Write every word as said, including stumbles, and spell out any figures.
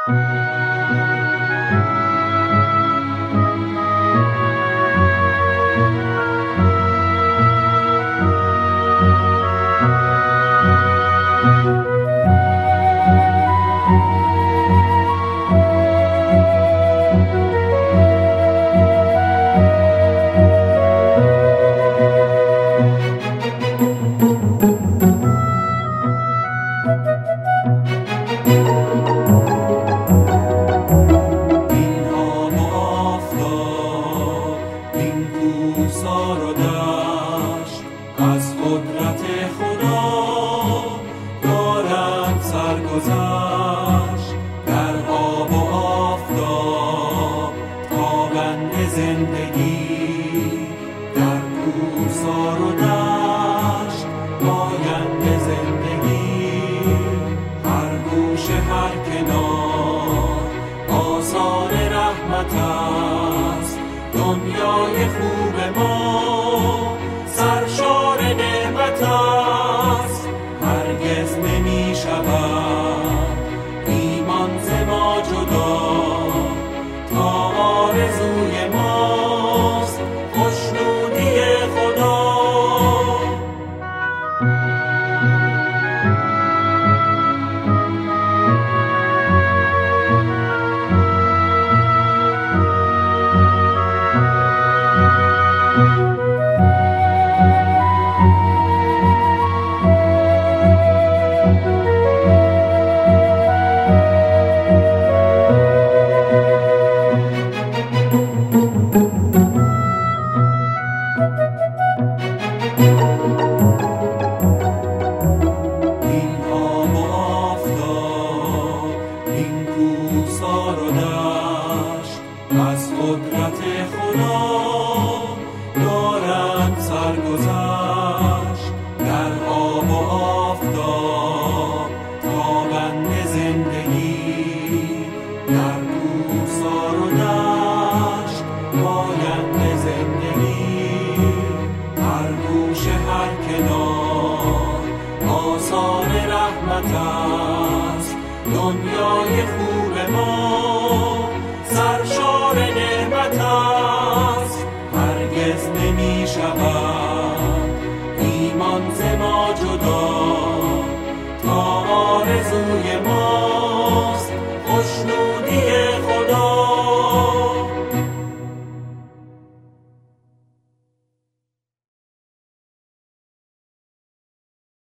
کوهسار و دشت از قدرت خدا دارند سرگذشت. در آب و آفتاب تابند زندگی، در کوهسار و دشت پاینده زندگی. هر گوشه هر کنار آثار رحمت است. دنیای خوب ما سرشار نعمت است. هرگز نمی شود ایمان ز ما جدا، تا آرزوی ماست خوشنودی خدا. کوهسار و دشت از قدرت خدا دارند سرگذشت. در آب و آفتاب تابند زندگی، در کوهسار و دشت پاینده زندگی. هر گوشه هر کنار آثار رحمت است. دنیای خوب ما سرشار نعمت است. هرگز نمی شود ایمان ز ما جدا،